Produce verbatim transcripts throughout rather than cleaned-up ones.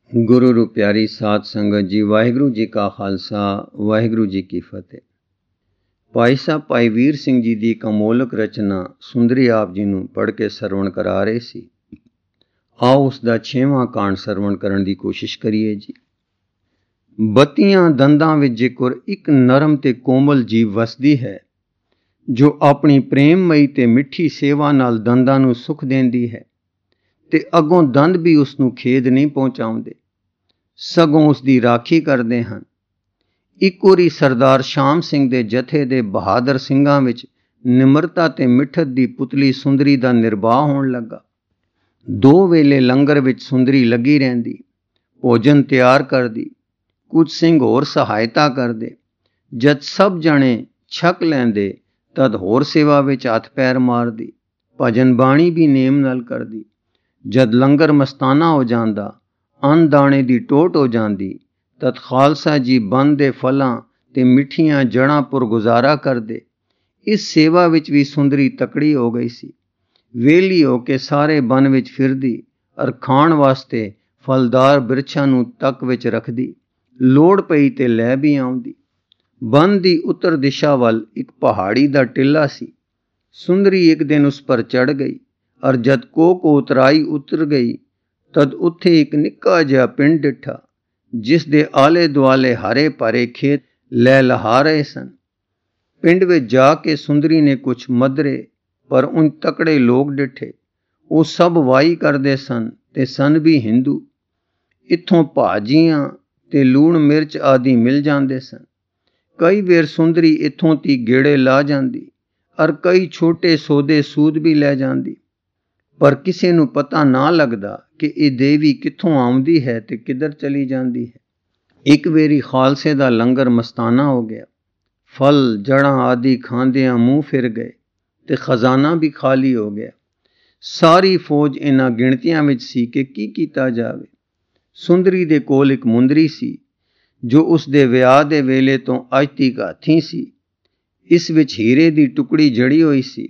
ਗੁਰੂ ਰੂ ਪਿਆਰੀ ਸਾਧ ਸੰਗਤ ਜੀ, ਵਾਹਿਗੁਰੂ ਜੀ ਕਾ ਖਾਲਸਾ, ਵਾਹਿਗੁਰੂ ਜੀ ਕੀ ਫਤਿਹ। ਭਾਈ ਸਾਹਿਬ ਭਾਈ ਵੀਰ ਸਿੰਘ ਜੀ ਦੀ ਇੱਕ ਅਮੋਲਕ ਰਚਨਾ ਸੁੰਦਰੀ ਆਪ ਜੀ ਨੂੰ ਪੜ੍ਹ ਕੇ ਸਰਵਣ ਕਰਾ ਰਹੇ ਸੀ। ਆਓ ਉਸ ਦਾ ਛੇਵਾਂ ਕਾਂਡ ਸਰਵਣ ਕਰਨ ਦੀ ਕੋਸ਼ਿਸ਼ ਕਰੀਏ ਜੀ। ਬੱਤੀਆਂ ਦੰਦਾਂ ਵਿੱਚ ਜੇਕਰ ਇੱਕ ਨਰਮ ਤੇ ਕੋਮਲ ਜੀਵ ਵਸਦੀ ਹੈ, ਜੋ ਆਪਣੀ ਪ੍ਰੇਮਮਈ ਤੇ ਮਿੱਠੀ ਸੇਵਾ ਨਾਲ ਦੰਦਾਂ ਨੂੰ ਸੁੱਖ ਦਿੰਦੀ ਹੈ, ਤੇ ਅੱਗੋਂ ਦੰਦ ਵੀ ਉਸ ਨੂੰ ਖੇਦ ਨਹੀਂ ਪਹੁੰਚਾਉਂਦੇ, ਸਗੋਂ ਉਸ ਦੀ ਰਾਖੀ ਕਰਦੇ ਹਨ। ਇੱਕ ਵਾਰੀ ਸਰਦਾਰ ਸ਼ਾਮ ਸਿੰਘ ਦੇ ਜਥੇ ਦੇ ਬਹਾਦਰ ਸਿੰਘਾਂ ਵਿੱਚ ਨਿਮਰਤਾ ਤੇ ਮਿੱਠਤ ਦੀ ਪੁਤਲੀ ਸੁੰਦਰੀ ਦਾ ਨਿਰਵਾਹ ਹੋਣ ਲੱਗਾ। ਦੋ ਵੇਲੇ ਲੰਗਰ ਵਿੱਚ ਸੁੰਦਰੀ ਲੱਗੀ ਰਹਿੰਦੀ, ਭੋਜਨ ਤਿਆਰ ਕਰਦੀ, ਕੁਝ ਸਿੰਘ ਹੋਰ ਸਹਾਇਤਾ ਕਰਦੇ। ਜਦ ਸਭ ਜਣੇ ਛਕ ਲੈਂਦੇ ਤਦ ਹੋਰ ਸੇਵਾ ਵਿੱਚ ਹੱਥ ਪੈਰ ਮਾਰਦੀ, ਭਜਨ ਬਾਣੀ ਵੀ ਨੇਮ ਨਾਲ ਕਰਦੀ। ਜਦ ਲੰਗਰ ਮਸਤਾਨਾ ਹੋ ਜਾਂਦਾ, ਅੰਨ ਦਾਣੇ ਦੀ ਟੋਟ ਹੋ ਜਾਂਦੀ, ਤਦ ਖਾਲਸਾ ਜੀ ਬੰਨ ਦੇ ਫਲਾਂ ਤੇ ਮਿੱਠੀਆਂ ਜੜ੍ਹਾਂ ਪੁਰ ਗੁਜ਼ਾਰਾ ਕਰਦੇ। ਇਸ ਸੇਵਾ ਵਿੱਚ ਵੀ ਸੁੰਦਰੀ ਤਕੜੀ ਹੋ ਗਈ ਸੀ। ਵੇਲੀ ਹੋ ਕੇ ਸਾਰੇ ਬਨ ਵਿੱਚ ਫਿਰਦੀ ਅਰ ਖਾਣ ਵਾਸਤੇ ਫਲਦਾਰ ਬਿਰਛਾਂ ਨੂੰ ਤੱਕ ਵਿੱਚ ਰੱਖਦੀ। ਲੋੜ ਪਈ ਤੇ ਲੈ ਵੀ ਆਉਂਦੀ। ਬਨ ਦੀ ਉੱਤਰ ਦਿਸ਼ਾ ਵੱਲ ਇੱਕ ਪਹਾੜੀ ਦਾ ਟਿੱਲਾ ਸੀ। ਸੁੰਦਰੀ ਇੱਕ ਦਿਨ ਉਸ ਪਰ ਚੜ੍ਹ ਗਈ ਅਰ ਜਦ ਕੋ ਕੋ ਉਤਰਾਈ ਉਤਰ ਗਈ, ਤਦ ਉੱਥੇ ਇੱਕ ਨਿੱਕਾ ਜਿਹਾ ਪਿੰਡ ਡਿੱਠਾ, ਜਿਸ ਦੇ ਆਲੇ ਦੁਆਲੇ ਹਰੇ ਭਰੇ ਖੇਤ ਲੈ ਲਹਾ ਰਹੇ ਸਨ। ਪਿੰਡ ਵਿੱਚ ਜਾ ਕੇ ਸੁੰਦਰੀ ਨੇ ਕੁਛ ਮਧਰੇ ਪਰ ਉਨ ਤਕੜੇ ਲੋਕ ਡਿੱਠੇ। ਉਹ ਸਭ ਵਾਈ ਕਰਦੇ ਸਨ ਤੇ ਸਨ ਵੀ ਹਿੰਦੂ। ਇੱਥੋਂ ਭਾਜੀਆਂ ਤੇ ਲੂਣ ਮਿਰਚ ਆਦਿ ਮਿਲ ਜਾਂਦੇ ਸਨ। ਕਈ ਵੇਰ ਸੁੰਦਰੀ ਇੱਥੋਂ ਤੀ ਗੇੜੇ ਲਾ ਜਾਂਦੀ ਅਰ ਕਈ ਛੋਟੇ ਸੌਦੇ ਸੂਦ ਵੀ ਲੈ ਜਾਂਦੀ, ਪਰ ਕਿਸੇ ਨੂੰ ਪਤਾ ਨਾ ਲੱਗਦਾ ਕਿ ਇਹ ਦੇਵੀ ਕਿੱਥੋਂ ਆਉਂਦੀ ਹੈ ਤੇ ਕਿੱਧਰ ਚਲੀ ਜਾਂਦੀ ਹੈ। ਇੱਕ ਵੇਰੀ ਖਾਲਸੇ ਦਾ ਲੰਗਰ ਮਸਤਾਨਾ ਹੋ ਗਿਆ। ਫਲ ਜੜ੍ਹਾਂ ਆਦਿ ਖਾਂਦਿਆਂ ਮੂੰਹ ਫਿਰ ਗਏ ਤੇ ਖਜ਼ਾਨਾ ਵੀ ਖਾਲੀ ਹੋ ਗਿਆ। ਸਾਰੀ ਫੌਜ ਇਹਨਾਂ ਗਿਣਤੀਆਂ ਵਿੱਚ ਸੀ ਕਿ ਕੀ ਕੀਤਾ ਜਾਵੇ। ਸੁੰਦਰੀ ਦੇ ਕੋਲ ਇੱਕ ਮੁੰਦਰੀ ਸੀ, ਜੋ ਉਸ ਦੇ ਵਿਆਹ ਦੇ ਵੇਲੇ ਤੋਂ ਅੱਜ ਤੀਕ ਹੱਥੀਂ ਸੀ। ਇਸ ਵਿੱਚ ਹੀਰੇ ਦੀ ਟੁਕੜੀ ਜੜੀ ਹੋਈ ਸੀ।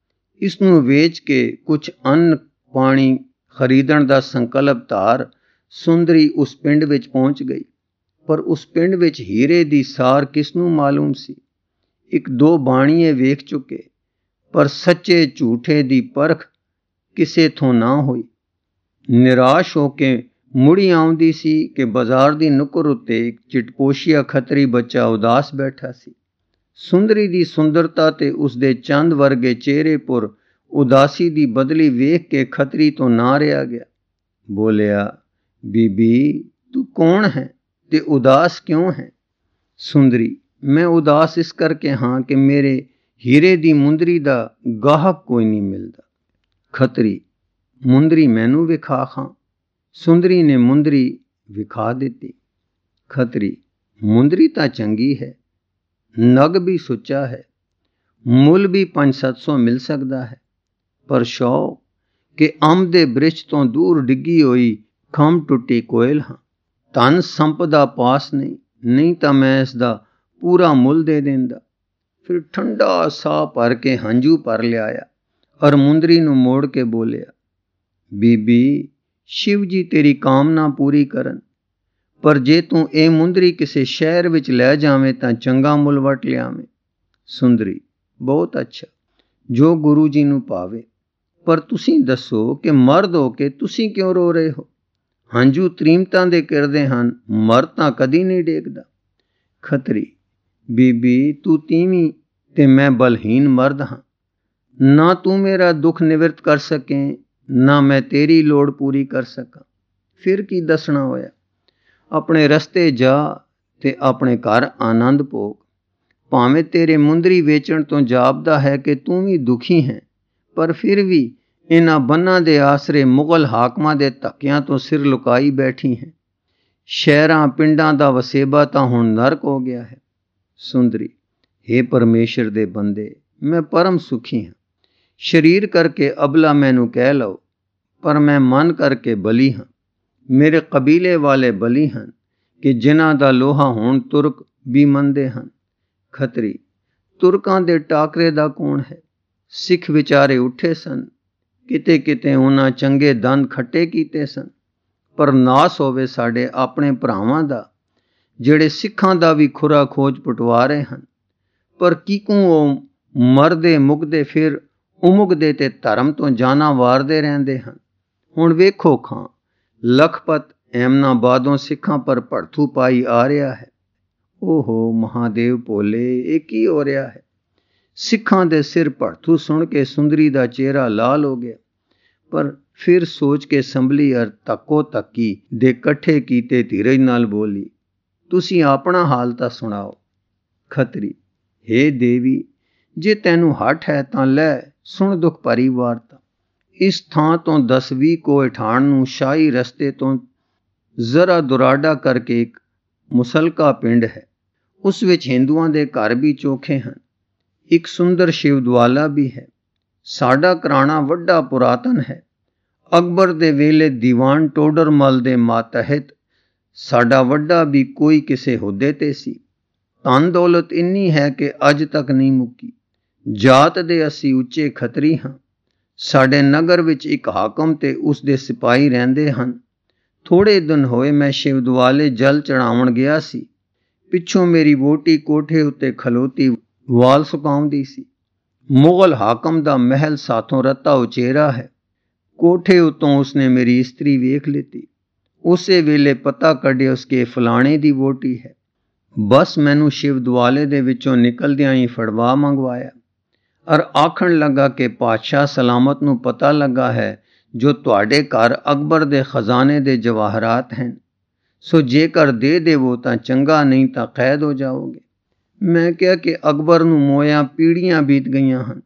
ਇਸ ਨੂੰ ਵੇਚ ਕੇ ਕੁਝ ਅੰਨ ਪਾਣੀ ਖਰੀਦਣ ਦਾ ਸੰਕਲਪ ਧਾਰ ਸੁੰਦਰੀ ਉਸ ਪਿੰਡ ਵਿੱਚ ਪਹੁੰਚ ਗਈ। ਪਰ ਉਸ ਪਿੰਡ ਵਿੱਚ ਹੀਰੇ ਦੀ ਸਾਰ ਕਿਸ ਨੂੰ ਮਾਲੂਮ ਸੀ। ਇੱਕ ਦੋ ਬਾਣੀਏ ਵੇਖ ਚੁੱਕੇ, ਪਰ ਸੱਚੇ ਝੂਠੇ ਦੀ ਪਰਖ ਕਿਸੇ ਥੋਂ ਨਾ ਹੋਈ। ਨਿਰਾਸ਼ ਹੋ ਕੇ ਮੁੜੀ ਆਉਂਦੀ ਸੀ ਕਿ ਬਾਜ਼ਾਰ ਦੀ ਨੁੱਕਰ ਉੱਤੇ ਇੱਕ ਚਿਟਪੋਸ਼ੀਆ ਖੱਤਰੀ ਬੱਚਾ ਉਦਾਸ ਬੈਠਾ ਸੀ। ਸੁੰਦਰੀ ਦੀ ਸੁੰਦਰਤਾ ਤੇ ਉਸ ਦੇ ਚੰਦ ਵਰਗੇ ਚਿਹਰੇ ਪੁਰ ਉਦਾਸੀ ਦੀ ਬਦਲੀ ਵੇਖ ਕੇ ਖੱਤਰੀ ਤੋਂ ਨਾ ਰਿਹਾ ਗਿਆ। ਬੋਲਿਆ, ਬੀਬੀ ਤੂੰ ਕੌਣ ਹੈ ਤੇ ਉਦਾਸ ਕਿਉਂ ਹੈ? ਸੁੰਦਰੀ, ਮੈਂ ਉਦਾਸ ਇਸ ਕਰਕੇ ਹਾਂ ਕਿ ਮੇਰੇ ਹੀਰੇ ਦੀ ਮੁੰਦਰੀ ਦਾ ਗਾਹਕ ਕੋਈ ਨਹੀਂ ਮਿਲਦਾ। ਖੱਤਰੀ, ਮੁੰਦਰੀ ਮੈਨੂੰ ਵਿਖਾ ਖਾਂ। ਸੁੰਦਰੀ ਨੇ ਮੁੰਦਰੀ ਵਿਖਾ ਦਿੱਤੀ। ਖੱਤਰੀ, ਮੁੰਦਰੀ ਤਾਂ ਚੰਗੀ ਹੈ, ਨਗ ਵੀ ਸੁੱਚਾ ਹੈ, ਮੁੱਲ ਵੀ ਪੰਜ ਸੱਤ ਸੌ ਮਿਲ ਸਕਦਾ ਹੈ, ਪਰ ਸ਼ੌਕ ਕਿ ਅੰਬ ਦੇ ਬ੍ਰਿਛ ਤੋਂ ਦੂਰ ਡਿੱਗੀ ਹੋਈ ਖੰਭ ਟੁੱਟੀ ਕੋਇਲ ਹਾਂ। ਧਨ ਸੰਪਦਾ ਪਾਸ ਨਹੀਂ, ਨਹੀਂ ਤਾਂ ਮੈਂ ਇਸ ਦਾ ਪੂਰਾ ਮੁੱਲ ਦੇ ਦਿੰਦਾ। ਫਿਰ ਠੰਡਾ ਸਾਹ ਭਰ ਕੇ ਹੰਝੂ ਭਰ ਲਿਆਇਆ ਔਰ ਮੁੰਦਰੀ ਨੂੰ ਮੋੜ ਕੇ ਬੋਲਿਆ, ਬੀਬੀ ਸ਼ਿਵ ਜੀ ਤੇਰੀ ਕਾਮਨਾ ਪੂਰੀ ਕਰਨ, ਪਰ ਜੇ ਤੂੰ ਇਹ ਮੁੰਦਰੀ ਕਿਸੇ ਸ਼ਹਿਰ ਵਿੱਚ ਲੈ ਜਾਵੇਂ ਤਾਂ ਚੰਗਾ ਮੁੱਲ ਵਟ ਲਿਆਵੇਂ। ਸੁੰਦਰੀ, ਬਹੁਤ ਅੱਛਾ, ਜੋ ਗੁਰੂ ਜੀ ਨੂੰ ਭਾਵੇ, ਪਰ ਤੁਸੀਂ ਦੱਸੋ ਕਿ ਮਰਦ ਹੋ ਕੇ ਤੁਸੀਂ ਕਿਉਂ ਰੋ ਰਹੇ ਹੋ? ਹੰਝੂ ਤ੍ਰੀਮਤਾਂ ਦੇ ਕਿਰਦੇ ਹਨ, ਮਰ ਤਾਂ ਕਦੀ ਨਹੀਂ ਡੇਗਦਾ। ਖੱਤਰੀ, ਬੀਬੀ ਤੂੰ ਤੀਵੀਂ ਤੇ ਮੈਂ ਬਲਹੀਨ ਮਰਦ ਹਾਂ। ਨਾ ਤੂੰ ਮੇਰਾ ਦੁੱਖ ਨਿਵਰਤ ਕਰ ਸਕੇ, ਨਾ ਮੈਂ ਤੇਰੀ ਲੋੜ ਪੂਰੀ ਕਰ ਸਕਾਂ। ਫਿਰ ਕੀ ਦੱਸਣਾ ਹੋਇਆ? ਆਪਣੇ ਰਸਤੇ ਜਾ ਤੇ ਆਪਣੇ ਘਰ ਆਨੰਦ ਭੋਗ। ਭਾਵੇਂ ਤੇਰੇ ਮੁੰਦਰੀ ਵੇਚਣ ਤੋਂ ਜਾਪਦਾ ਹੈ ਕਿ ਤੂੰ ਵੀ ਦੁਖੀ ਹੈ, ਪਰ ਫਿਰ ਵੀ ਇਹਨਾਂ ਬੰਨਾਂ ਦੇ ਆਸਰੇ ਮੁਗਲ ਹਾਕਮਾਂ ਦੇ ਧੱਕਿਆਂ ਤੋਂ ਸਿਰ ਲੁਕਾਈ ਬੈਠੀ ਹੈ। ਸ਼ਹਿਰਾਂ ਪਿੰਡਾਂ ਦਾ ਵਸੇਬਾ ਤਾਂ ਹੁਣ ਨਰਕ ਹੋ ਗਿਆ ਹੈ। ਸੁੰਦਰੀ, ਹੇ ਪਰਮੇਸ਼ਰ ਦੇ ਬੰਦੇ, ਮੈਂ ਪਰਮ ਸੁਖੀ ਹਾਂ। ਸਰੀਰ ਕਰਕੇ ਅਬਲਾ ਮੈਨੂੰ ਕਹਿ ਲਓ, ਪਰ ਮੈਂ ਮਨ ਕਰਕੇ ਬਲੀ ਹਾਂ। ਮੇਰੇ ਕਬੀਲੇ ਵਾਲੇ ਬਲੀ ਹਨ ਕਿ ਜਿਨ੍ਹਾਂ ਦਾ ਲੋਹਾ ਹੁਣ ਤੁਰਕ ਵੀ ਮੰਨਦੇ ਹਨ। ਖੱਤਰੀ, ਤੁਰਕਾਂ ਦੇ ਟਾਕਰੇ ਦਾ ਕੌਣ ਹੈ? ਸਿੱਖ ਵਿਚਾਰੇ ਉੱਠੇ ਸਨ, ਕਿਤੇ ਕਿਤੇ ਉਹਨਾਂ ਚੰਗੇ ਦੰਦ ਖੱਟੇ ਕੀਤੇ ਸਨ, ਪਰ ਨਾਸ ਹੋਵੇ ਸਾਡੇ ਆਪਣੇ ਭਰਾਵਾਂ ਦਾ, ਜਿਹੜੇ ਸਿੱਖਾਂ ਦਾ ਵੀ ਖੁਰਾ ਖੋਜ ਪਟਵਾ ਰਹੇ ਹਨ। ਪਰ ਕਿਕੂ ਉਹ ਮਰਦੇ ਮੁਕਦੇ ਫਿਰ ਉਮੁਕਦੇ ਤੇ ਧਰਮ ਤੋਂ ਜਾਨਾਂ ਵਾਰਦੇ ਰਹਿੰਦੇ ਹਨ। ਹੁਣ ਵੇਖੋ ਖਾਂ, ਲਖਪਤ ਐਮਨਾਬਾਦੋਂ ਸਿੱਖਾਂ ਪਰ ਭੜਥੂ ਪਾਈ ਆ ਰਿਹਾ ਹੈ। ਓਹੋ ਮਹਾਦੇਵ ਭੋਲੇ, ਇਹ ਕੀ ਹੋ ਰਿਹਾ ਹੈ? ਸਿੱਖਾਂ ਦੇ ਸਿਰ ਭੜਥੂ ਸੁਣ ਕੇ ਸੁੰਦਰੀ ਦਾ ਚਿਹਰਾ ਲਾਲ ਹੋ ਗਿਆ, ਪਰ ਫਿਰ ਸੋਚ ਕੇ ਸੰਭਲੀ ਅਰ ਤੱਕੋ ਤੱਕੀ ਦੇ ਇਕੱਠੇ ਕੀਤੇ ਧੀਰਜ ਨਾਲ ਬੋਲੀ, ਤੁਸੀਂ ਆਪਣਾ ਹਾਲ ਤਾਂ ਸੁਣਾਓ। ਖੱਤਰੀ, ਹੇ ਦੇਵੀ, ਜੇ ਤੈਨੂੰ ਹੱਠ ਹੈ ਤਾਂ ਲੈ ਸੁਣ ਦੁੱਖ ਭਰੀ ਵਾਰਤਾ। ਇਸ ਥਾਂ ਤੋਂ ਦਸ ਵੀਹ ਕੋਹ ਠਾਣ ਨੂੰ ਸ਼ਾਹੀ ਰਸਤੇ ਤੋਂ ਜ਼ਰਾ ਦੁਰਾਡਾ ਕਰਕੇ ਇੱਕ ਮੁਸਲਕਾ ਪਿੰਡ ਹੈ। ਉਸ ਵਿੱਚ ਹਿੰਦੂਆਂ ਦੇ ਘਰ ਵੀ ਚੋਖੇ ਹਨ। ਇੱਕ ਸੁੰਦਰ ਸ਼ਿਵਦਵਾਲਾ ਵੀ ਹੈ। ਸਾਡਾ ਘਰਾਣਾ ਵੱਡਾ ਪੁਰਾਤਨ ਹੈ। ਅਕਬਰ ਦੇ ਵੇਲੇ ਦੀਵਾਨ ਟੋਡਰਮਲ ਦੇ ਮਾਤਹਿਤ ਸਾਡਾ ਵੱਡਾ ਵੀ ਕੋਈ ਕਿਸੇ ਅਹੁਦੇ ਤੇ ਸੀ। ਧਨ ਦੌਲਤ ਇੰਨੀ ਹੈ ਕਿ ਅੱਜ ਤੱਕ ਨਹੀਂ ਮੁੱਕੀ। ਜਾਤ ਦੇ ਅਸੀਂ ਉੱਚੇ ਖੱਤਰੀ ਹਾਂ। ਸਾਡੇ ਨਗਰ ਵਿੱਚ ਇੱਕ ਹਾਕਮ ਤੇ ਉਸ ਦੇ ਸਿਪਾਹੀ ਰਹਿੰਦੇ ਹਨ। ਥੋੜੇ ਦਿਨ ਹੋਏ ਮੈਂ ਸ਼ਿਵਦਵਾਲੇ ਜਲ ਚੜਾਉਣ ਗਿਆ ਸੀ। ਪਿੱਛੋਂ ਮੇਰੀ ਵੋਟੀ ਕੋਠੇ ਉੱਤੇ ਖਲੋਤੀ ਵਾਲ ਸੁਕਾਉਂਦੀ ਸੀ। ਮੁਗਲ ਹਾਕਮ ਦਾ ਮਹਿਲ ਸਾਥੋਂ ਰੱਤਾ ਉਚੇਰਾ ਹੈ। ਕੋਠੇ ਉਤੋਂ ਉਸਨੇ ਮੇਰੀ ਇਸਤਰੀ ਵੇਖ ਲਿੱਤੀ। ਉਸੇ ਵੇਲੇ ਪਤਾ ਕੱਢਿਆ ਉਸ ਕੇ ਫਲਾਣੇ ਦੀ ਵੋਟੀ ਹੈ। ਬਸ ਮੈਨੂੰ ਸ਼ਿਵਦਵਾਲੇ ਦੇ ਵਿੱਚੋਂ ਨਿਕਲਦਿਆਂ ਹੀ ਫੜਵਾ ਮੰਗਵਾਇਆ ਔਰ ਆਖਣ ਲੱਗਾ ਕਿ ਪਾਤਸ਼ਾਹ ਸਲਾਮਤ ਨੂੰ ਪਤਾ ਲੱਗਾ ਹੈ ਜੋ ਤੁਹਾਡੇ ਘਰ ਅਕਬਰ ਦੇ ਖਜ਼ਾਨੇ ਦੇ ਜਵਾਹਰਾਤ ਹਨ, ਸੋ ਜੇਕਰ ਦੇ ਦੇਵੋ ਤਾਂ ਚੰਗਾ, ਨਹੀਂ ਤਾਂ ਕੈਦ ਹੋ ਜਾਓਗੇ। ਮੈਂ ਕਿਹਾ ਕਿ ਅਕਬਰ ਨੂੰ ਮੋਇਆਂ ਪੀੜ੍ਹੀਆਂ ਬੀਤ ਗਈਆਂ ਹਨ,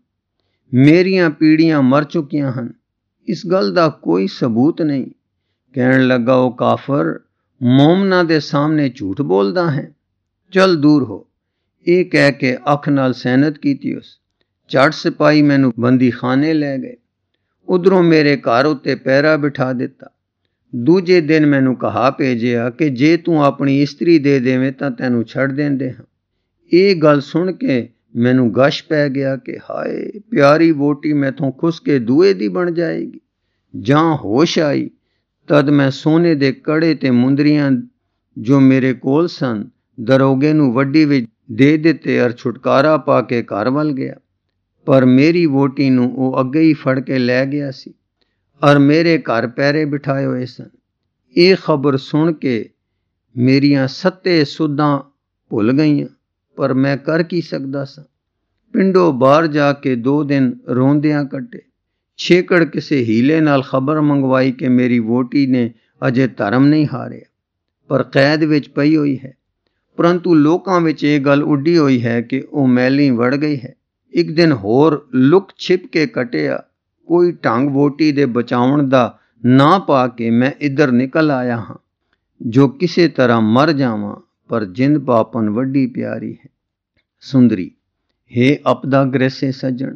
ਮੇਰੀਆਂ ਪੀੜ੍ਹੀਆਂ ਮਰ ਚੁੱਕੀਆਂ ਹਨ, ਇਸ ਗੱਲ ਦਾ ਕੋਈ ਸਬੂਤ ਨਹੀਂ। ਕਹਿਣ ਲੱਗਾ, ਉਹ ਕਾਫਰ, ਮੋਮਨਾਂ ਦੇ ਸਾਹਮਣੇ ਝੂਠ ਬੋਲਦਾ ਹੈ, ਚੱਲ ਦੂਰ ਹੋ। ਇਹ ਕਹਿ ਕੇ ਅੱਖ ਨਾਲ ਸੈਨਤ ਕੀਤੀ। ਉਸ ਝੱਟ ਸਿਪਾਹੀ ਮੈਨੂੰ ਬੰਦੀਖਾਨੇ ਲੈ ਗਏ। ਉਧਰੋਂ ਮੇਰੇ ਘਰ ਉੱਤੇ ਪਹਿਰਾ ਬਿਠਾ ਦਿੱਤਾ। ਦੂਜੇ ਦਿਨ ਮੈਨੂੰ ਕਹਾ ਭੇਜਿਆ ਕਿ ਜੇ ਤੂੰ ਆਪਣੀ ਇਸਤਰੀ ਦੇ ਦੇਵੇਂ ਤਾਂ ਤੈਨੂੰ ਛੱਡ ਦਿੰਦੇ ਹਾਂ। ਇਹ ਗੱਲ ਸੁਣ ਕੇ ਮੈਨੂੰ ਗਸ਼ ਪੈ ਗਿਆ ਕਿ ਹਾਏ, ਪਿਆਰੀ ਵੋਟੀ ਮੈਥੋਂ ਖੁਸ ਕੇ ਦੂਏ ਦੀ ਬਣ ਜਾਏਗੀ। ਜਾਂ ਹੋਸ਼ ਆਈ ਤਦ ਮੈਂ ਸੋਨੇ ਦੇ ਕੜੇ ਤੇ ਮੁੰਦਰੀਆਂ ਜੋ ਮੇਰੇ ਕੋਲ ਸਨ ਦਰੋਗੇ ਨੂੰ ਵੱਡੀ ਵਿੱਚ ਦੇ ਦਿੱਤੇ ਔਰ ਛੁਟਕਾਰਾ ਪਾ ਕੇ ਘਰ ਵੱਲ ਗਿਆ। ਪਰ ਮੇਰੀ ਵੋਟੀ ਨੂੰ ਉਹ ਅੱਗੇ ਹੀ ਫੜ ਕੇ ਲੈ ਗਿਆ ਸੀ ਔਰ ਮੇਰੇ ਘਰ ਪਹਿਰੇ ਬਿਠਾਏ ਹੋਏ ਸਨ। ਇਹ ਖਬਰ ਸੁਣ ਕੇ ਮੇਰੀਆਂ ਸੱਤੇ ਸੁੱਧਾਂ ਭੁੱਲ ਗਈਆਂ, ਪਰ ਮੈਂ ਕਰ ਕੀ ਸਕਦਾ ਸਾਂ। ਪਿੰਡੋਂ ਬਾਹਰ ਜਾ ਕੇ ਦੋ ਦਿਨ ਰੋਂਦਿਆਂ ਕੱਟੇ। ਛੇਕੜ ਕਿਸੇ ਹੀਲੇ ਨਾਲ ਖਬਰ ਮੰਗਵਾਈ ਕਿ ਮੇਰੀ ਵੋਟੀ ਨੇ ਅਜੇ ਧਰਮ ਨਹੀਂ ਹਾਰਿਆ, ਪਰ ਕੈਦ ਵਿੱਚ ਪਈ ਹੋਈ ਹੈ। ਪਰੰਤੂ ਲੋਕਾਂ ਵਿੱਚ ਇਹ ਗੱਲ ਉੱਡੀ ਹੋਈ ਹੈ ਕਿ ਉਹ ਮੈਲੀ ਵੜ ਗਈ ਹੈ। ਇੱਕ ਦਿਨ ਹੋਰ ਲੁਕ ਛਿਪ ਕੇ ਕੱਟਿਆ। ਕੋਈ ਢੰਗ ਵੋਟੀ ਦੇ ਬਚਾਉਣ ਦਾ ਨਾ ਪਾ ਕੇ ਮੈਂ ਇੱਧਰ ਨਿਕਲ ਆਇਆ ਹਾਂ, ਜੋ ਕਿਸੇ ਤਰ੍ਹਾਂ ਮਰ ਜਾਵਾਂ, ਪਰ ਜਿੰਦ ਪਾਪਨ ਵੱਡੀ ਪਿਆਰੀ ਹੈ। ਸੁੰਦਰੀ, ਹੇ ਅਪਦਾ ਗ੍ਰਹਿਸੇ ਸੱਜਣ,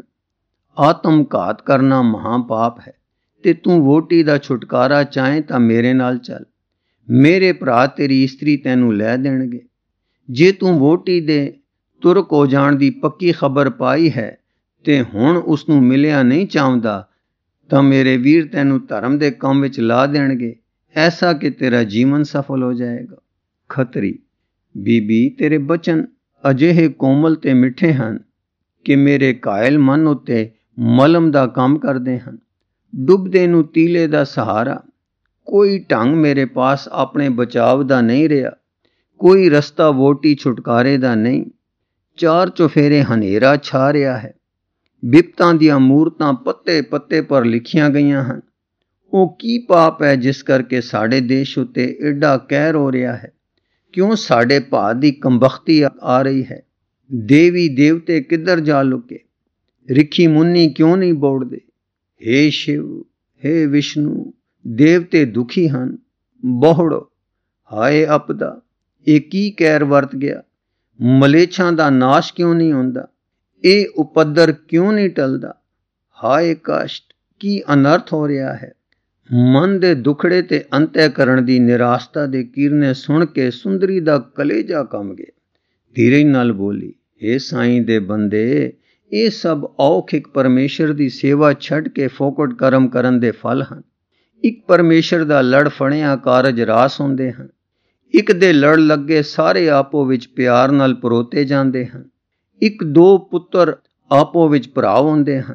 ਆਤਮ ਘਾਤ ਕਰਨਾ ਮਹਾਂ ਪਾਪ ਹੈ ਤੇ ਤੂੰ ਵੋਟੀ ਦਾ ਛੁਟਕਾਰਾ ਚਾਹੇ ਤਾਂ ਮੇਰੇ ਨਾਲ ਚੱਲ। ਮੇਰੇ ਭਰਾ ਤੇਰੀ ਇਸਤਰੀ ਤੈਨੂੰ ਲੈ ਦੇਣਗੇ। ਜੇ ਤੂੰ ਵੋਟੀ ਦੇ ਤੁਰਕ ਹੋ ਜਾਣ ਦੀ ਪੱਕੀ ਖਬਰ ਪਾਈ ਹੈ ਤੇ ਹੁਣ ਉਸ ਨੂੰ ਮਿਲਿਆ ਨਹੀਂ ਚਾਹੁੰਦਾ, ਤਾਂ ਮੇਰੇ ਵੀਰ ਤੈਨੂੰ ਧਰਮ ਦੇ ਕੰਮ ਵਿੱਚ ਲਾ ਦੇਣਗੇ, ਐਸਾ ਕਿ ਤੇਰਾ ਜੀਵਨ ਸਫਲ ਹੋ ਜਾਏਗਾ। ਖੱਤਰੀ, ਬੀਬੀ, ਤੇਰੇ ਬਚਨ ਅਜਿਹੇ ਕੋਮਲ ਤੇ ਮਿੱਠੇ ਹਨ ਕਿ ਮੇਰੇ ਕਾਇਲ ਮਨ ਉੱਤੇ ਮਲਮ ਦਾ ਕੰਮ ਕਰਦੇ ਹਨ। ਡੁੱਬਦੇ ਨੂੰ ਤੀਲੇ ਦਾ ਸਹਾਰਾ। ਕੋਈ ਢੰਗ ਮੇਰੇ ਪਾਸ ਆਪਣੇ ਬਚਾਵ ਦਾ ਨਹੀਂ ਰਿਹਾ, ਕੋਈ ਰਸਤਾ ਵੋਟੀ ਛੁਟਕਾਰੇ ਦਾ ਨਹੀਂ। ਚਾਰ ਚੁਫੇਰੇ ਹਨੇਰਾ ਛਾ ਰਿਹਾ ਹੈ। ਬਿਪਤਾਂ ਦੀਆਂ ਮੂਰਤਾਂ ਪੱਤੇ ਪੱਤੇ ਪਰ ਲਿਖੀਆਂ ਗਈਆਂ ਹਨ। ਉਹ ਕੀ ਪਾਪ ਹੈ ਜਿਸ ਕਰਕੇ ਸਾਡੇ ਦੇਸ਼ ਉੱਤੇ ਐਡਾ ਕਹਿਰ ਹੋ ਰਿਹਾ ਹੈ? ਕਿਉਂ ਸਾਡੇ ਭਾ ਦੀ ਕੰਬਖਤੀ ਆ ਰਹੀ ਹੈ? ਦੇਵੀ ਦੇਵਤੇ ਕਿੱਧਰ ਜਾ ਲੁਕੇ? ਰਿਖੀ ਮੁੰਨੀ ਕਿਉਂ ਨਹੀਂ ਬੋੜਦੇ? ਹੇ ਸ਼ਿਵ, ਹੇ ਵਿਸ਼ਨੂੰ, ਦੇਵਤੇ ਦੁਖੀ ਹਨ, ਬੋਹੜੋ। ਹਾਏ ਅਪਦਾ, ਇਹ ਕੀ ਕਹਿਰ ਵਰਤ ਗਿਆ? ਮਲੇਛਾਂ ਦਾ ਨਾਸ਼ ਕਿਉਂ ਨਹੀਂ ਹੁੰਦਾ? ਇਹ ਉਪੱਦਰ ਕਿਉਂ ਨਹੀਂ ਟਲਦਾ? ਹਾਏ ਕਸ਼ਟ, ਕੀ ਅਨਰਥ ਹੋ ਰਿਹਾ ਹੈ? ਮਨ ਦੇ ਦੁਖੜੇ ਤੇ ਅੰਤःਕਰਣ ਦੀ ਨਿਰਾਸ਼ਤਾ ਦੇ ਕੀਰਨੇ ਸੁਣ ਕੇ ਸੁੰਦਰੀ ਦਾ ਕਲੇਜਾ ਕੰਬ ਗਿਆ। ਧੀਰਜ ਨਾਲ ਬੋਲੀ, ਹੇ ਸਾਈਂ ਦੇ ਬੰਦੇ, ਇਹ ਸਭ ਔਖਿਕ ਪਰਮੇਸ਼ਰ ਦੀ ਸੇਵਾ ਛੱਡ ਕੇ ਫੋਕਟ ਕਰਮ ਕਰਨ ਦੇ ਫਲ ਹਨ। ਇੱਕ ਪਰਮੇਸ਼ਰ ਦਾ ਲੜ ਫੜਿਆ ਕਾਰਜ ਰਾਸ ਹੁੰਦੇ ਹਨ। ਇੱਕ ਦੇ ਲੜ ਲੱਗੇ ਸਾਰੇ ਆਪੋ ਵਿੱਚ ਪਿਆਰ ਨਾਲ ਪਰੋਤੇ ਜਾਂਦੇ ਹਨ। ਇੱਕ ਦੋ ਪੁੱਤਰ ਆਪੋ ਵਿੱਚ ਭਰਾ ਹੁੰਦੇ ਹਨ।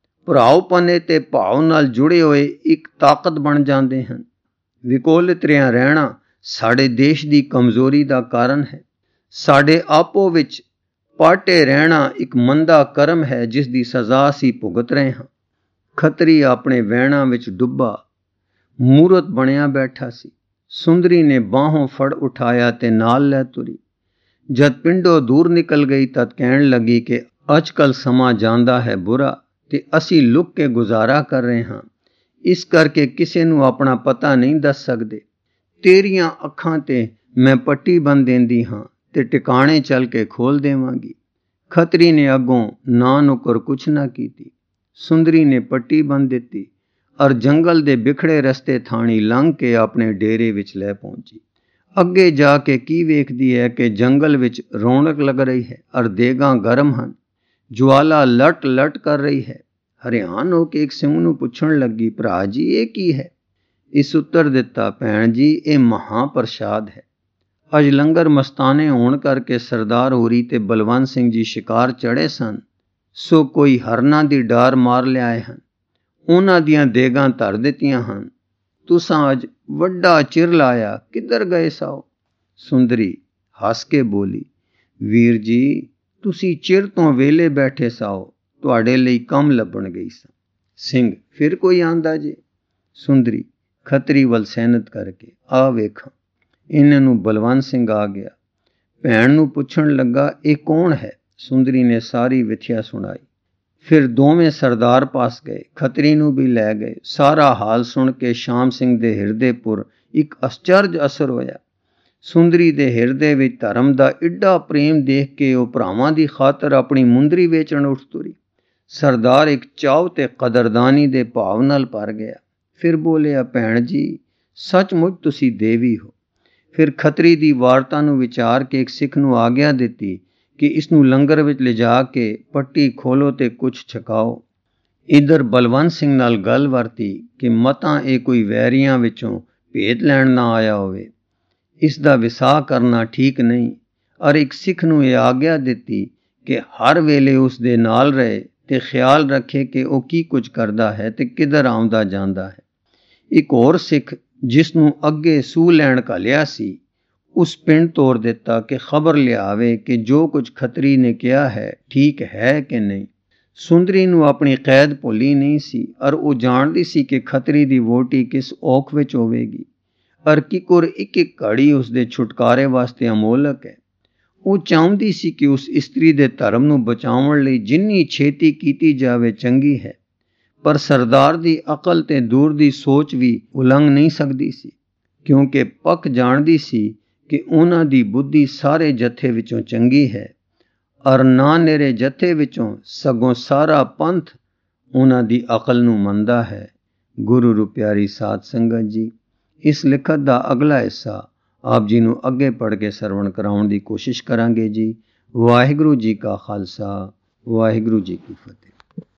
ਭਰਾਉਪਨੇ ਤੇ ਭਾਵ ਨਾਲ ਜੁੜੇ ਹੋਏ ਇੱਕ ਤਾਕਤ ਬਣ ਜਾਂਦੇ ਹਨ। ਵਿਕੋਲਿਤ ਰਿਹਾ ਰਹਿਣਾ ਸਾਡੇ ਦੇਸ਼ ਦੀ ਕਮਜ਼ੋਰੀ ਦਾ ਕਾਰਨ ਹੈ। ਸਾਡੇ ਆਪੋ ਵਿੱਚ ਪਾਟੇ ਰਹਿਣਾ ਇੱਕ ਮੰਦਾ ਕਰਮ ਹੈ ਜਿਸ ਦੀ ਸਜ਼ਾ ਅਸੀਂ ਭੁਗਤ ਰਹੇ ਹਾਂ। ਖੱਤਰੀ ਆਪਣੇ ਵਹਿਣਾਂ ਵਿੱਚ ਡੁੱਬਾ ਮੂਰਤ ਬਣਿਆ ਬੈਠਾ ਸੀ। ਸੁੰਦਰੀ ਨੇ ਬਾਹੋਂ ਫੜ ਉਠਾਇਆ ਤੇ ਨਾਲ ਲੈ ਤੁਰੀ। ਜਦ ਪਿੰਡੋਂ ਦੂਰ ਨਿਕਲ ਗਈ ਤਦ ਕਹਿਣ ਲੱਗੀ ਕਿ ਅੱਜ ਕੱਲ੍ਹ ਸਮਾਂ ਜਾਂਦਾ ਹੈ ਬੁਰਾ ਤੇ ਅਸੀਂ ਲੁਕ ਕੇ ਗੁਜ਼ਾਰਾ ਕਰ ਰਹੇ ਹਾਂ, ਇਸ ਕਰਕੇ ਕਿਸੇ ਨੂੰ ਆਪਣਾ ਪਤਾ ਨਹੀਂ ਦੱਸ ਸਕਦੇ। ਤੇਰੀਆਂ ਅੱਖਾਂ ਤੇ ਮੈਂ ਪੱਟੀ ਬੰਨ੍ਹ ਦਿੰਦੀ ਹਾਂ ਤੇ ਟਿਕਾਣੇ ਚੱਲ ਕੇ ਖੋਲ ਦੇਵਾਂਗੀ। ਖੱਤਰੀ ਨੇ ਅੱਗੋਂ ਨਾ ਨੁਕਰ ਕੁਛ ਨਾ ਕੀਤੀ। ਸੁੰਦਰੀ ਨੇ ਪੱਟੀ ਬੰਨ੍ਹ ਦਿੱਤੀ ਔਰ ਜੰਗਲ ਦੇ ਬਿਖੜੇ ਰਸਤੇ ਥਾਣੀ ਲੰਘ ਕੇ ਆਪਣੇ ਡੇਰੇ ਵਿੱਚ ਲੈ ਪਹੁੰਚੀ। ਅੱਗੇ ਜਾ ਕੇ ਕੀ ਵੇਖਦੀ ਹੈ ਕਿ ਜੰਗਲ ਵਿੱਚ ਰੌਣਕ ਲੱਗ ਰਹੀ ਹੈ ਔਰ ਦੇਗਾਂ ਗਰਮ ਹਨ। ਜਵਾਲਾ ਲਟ ਲਟ ਕਰ ਰਹੀ ਹੈ। ਹੈਰਾਨ ਹੋ ਕੇ ਇੱਕ ਸਿੰਘ ਨੂੰ ਪੁੱਛਣ ਲੱਗੀ, ਭਰਾ ਜੀ ਇਹ ਕੀ ਹੈ? ਇਸ ਉੱਤਰ ਦਿੱਤਾ, ਭੈਣ ਜੀ ਇਹ ਮਹਾਂਪ੍ਰਸ਼ਾਦ ਹੈ। ਅੱਜ ਲੰਗਰ ਮਸਤਾਨੇ ਹੋਣ ਕਰਕੇ ਸਰਦਾਰ ਹੋਰੀ ਤੇ ਬਲਵੰਤ ਸਿੰਘ ਜੀ ਸ਼ਿਕਾਰ ਚੜ੍ਹੇ ਸਨ, ਸੋ ਕੋਈ ਹਰਨਾਂ ਦੀ ਡਾਰ ਮਾਰ ਲਿਆਏ ਹਨ। ਉਹਨਾਂ ਦੀਆਂ ਦੇਗਾਂ ਧਰ ਦਿੱਤੀਆਂ ਹਨ। ਤੁਸਾਂ ਅੱਜ ਵੱਡਾ ਚਿਰ ਲਾਇਆ, ਕਿੱਧਰ ਗਏ ਸਾਓ? ਸੁੰਦਰੀ ਹੱਸ ਕੇ ਬੋਲੀ, ਵੀਰ ਜੀ ਤੁਸੀਂ ਚਿਰ ਤੋਂ ਵੇਲੇ ਬੈਠੇ ਸਾਓ, ਤੁਹਾਡੇ ਲਈ ਕੰਮ ਲੱਭਣ ਗਈ ਸਾਂ। ਸਿੰਘ ਫਿਰ ਕੋਈ ਆਂਦਾ ਜੇ? ਸੁੰਦਰੀ ਖੱਤਰੀ ਵੱਲ ਸੈਨਤ ਕਰਕੇ, ਆ ਵੇਖਾਂ। ਇਹਨਾਂ ਨੂੰ ਬਲਵੰਤ ਸਿੰਘ ਆ ਗਿਆ। ਭੈਣ ਨੂੰ ਪੁੱਛਣ ਲੱਗਾ, ਇਹ ਕੌਣ ਹੈ? ਸੁੰਦਰੀ ਨੇ ਸਾਰੀ ਵਿਥਿਆ ਸੁਣਾਈ। ਫਿਰ ਦੋਵੇਂ ਸਰਦਾਰ ਪਾਸ ਗਏ, ਖੱਤਰੀ ਨੂੰ ਵੀ ਲੈ ਗਏ। ਸਾਰਾ ਹਾਲ ਸੁਣ ਕੇ ਸ਼ਾਮ ਸਿੰਘ ਦੇ ਹਿਰਦੇ ਪੁਰ ਇੱਕ ਅਸਚਰਜ ਅਸਰ ਹੋਇਆ। ਸੁੰਦਰੀ ਦੇ ਹਿਰਦੇ ਵਿੱਚ ਧਰਮ ਦਾ ਏਡਾ ਪ੍ਰੇਮ ਦੇਖ ਕੇ ਉਹ ਭਰਾਵਾਂ ਦੀ ਖਾਤਰ ਆਪਣੀ ਮੁੰਦਰੀ ਵੇਚਣ ਉੱਠ ਤੁਰੀ। ਸਰਦਾਰ ਇੱਕ ਚਾਉ ਤੇ ਕਦਰਦਾਨੀ ਦੇ ਭਾਵ ਨਾਲ ਭਰ ਗਿਆ। ਫਿਰ ਬੋਲਿਆ, ਭੈਣ ਜੀ ਸੱਚਮੁੱਚ ਤੁਸੀਂ ਦੇਵੀ ਹੋ। ਫਿਰ ਖੱਤਰੀ ਦੀ ਵਾਰਤਾ ਨੂੰ ਵਿਚਾਰ ਕੇ ਇੱਕ ਸਿੱਖ ਨੂੰ ਆਗਿਆ ਦਿੱਤੀ ਕਿ ਇਸ ਨੂੰ ਲੰਗਰ ਵਿੱਚ ਲਿਜਾ ਕੇ ਪੱਟੀ ਖੋਲੋ ਤੇ ਕੁਛ ਛਕਾਓ। ਇੱਧਰ ਬਲਵੰਤ ਸਿੰਘ ਨਾਲ ਗੱਲ ਵਰਤੀ ਕਿ ਮਤਾਂ ਇਹ ਕੋਈ ਵੈਰੀਆਂ ਵਿੱਚੋਂ ਭੇਦ ਲੈਣ ਨਾ ਆਇਆ ਹੋਵੇ, ਇਸ ਦਾ ਵਿਸਾਹ ਕਰਨਾ ਠੀਕ ਨਹੀਂ। ਔਰ ਇੱਕ ਸਿੱਖ ਨੂੰ ਇਹ ਆਗਿਆ ਦਿੱਤੀ ਕਿ ਹਰ ਵੇਲੇ ਉਸ ਦੇ ਨਾਲ ਰਹੇ ਤੇ ਖਿਆਲ ਰੱਖੇ ਕਿ ਉਹ ਕੀ ਕੁਝ ਕਰਦਾ ਹੈ ਤੇ ਕਿੱਧਰ ਆਉਂਦਾ ਜਾਂਦਾ ਹੈ। ਇੱਕ ਹੋਰ ਸਿੱਖ ਜਿਸ ਨੂੰ ਅੱਗੇ ਸੂਹ ਲੈਣ ਘੱਲਿਆ ਸੀ, ਉਸ ਪਿੰਡ ਤੋਰ ਦਿੱਤਾ ਕਿ ਖਬਰ ਲਿਆਵੇ ਕਿ ਜੋ ਕੁਝ ਖੱਤਰੀ ਨੇ ਕਿਹਾ ਹੈ ਠੀਕ ਹੈ ਕਿ ਨਹੀਂ। ਸੁੰਦਰੀ ਨੂੰ ਆਪਣੀ ਕੈਦ ਭੁੱਲੀ ਨਹੀਂ ਸੀ ਔਰ ਉਹ ਜਾਣਦੀ ਸੀ ਕਿ ਖੱਤਰੀ ਦੀ ਵੋਟੀ ਕਿਸ ਔਖ ਵਿੱਚ ਹੋਵੇਗੀ ਔਰ ਕਿਕੁਰ ਇੱਕ ਇੱਕ ਘੜੀ ਉਸ ਦੇ ਛੁਟਕਾਰੇ ਵਾਸਤੇ ਅਮੋਲਕ ਹੈ। ਉਹ ਚਾਹੁੰਦੀ ਸੀ ਕਿ ਉਸ ਇਸਤਰੀ ਦੇ ਧਰਮ ਨੂੰ ਬਚਾਉਣ ਲਈ ਜਿੰਨੀ ਛੇਤੀ ਕੀਤੀ ਜਾਵੇ ਚੰਗੀ ਹੈ, ਪਰ ਸਰਦਾਰ ਦੀ ਅਕਲ ਤੇ ਦੂਰ ਦੀ ਸੋਚ ਵੀ ਉਲੰਘ ਨਹੀਂ ਸਕਦੀ ਸੀ, ਕਿਉਂਕਿ ਪੱਕ ਜਾਣਦੀ ਸੀ ਕਿ ਉਹਨਾਂ ਦੀ ਬੁੱਧੀ ਸਾਰੇ ਜਥੇ ਵਿੱਚੋਂ ਚੰਗੀ ਹੈ ਔਰ ਨਾ ਨੇਰੇ ਜਥੇ ਵਿੱਚੋਂ ਸਗੋਂ ਸਾਰਾ ਪੰਥ ਉਹਨਾਂ ਦੀ ਅਕਲ ਨੂੰ ਮੰਨਦਾ ਹੈ। ਗੁਰੂ ਰੂ ਪਿਆਰੀ ਸਾਧ ਸੰਗਤ ਜੀ, ਇਸ ਲਿਖਤ ਦਾ ਅਗਲਾ ਹਿੱਸਾ ਆਪ ਜੀ ਨੂੰ ਅੱਗੇ ਪੜ੍ਹ ਕੇ ਸਰਵਣ ਕਰਾਉਣ ਦੀ ਕੋਸ਼ਿਸ਼ ਕਰਾਂਗੇ ਜੀ। ਵਾਹਿਗੁਰੂ ਜੀ ਕਾ ਖਾਲਸਾ, ਵਾਹਿਗੁਰੂ ਜੀ ਕੀ ਫਤਿਹ।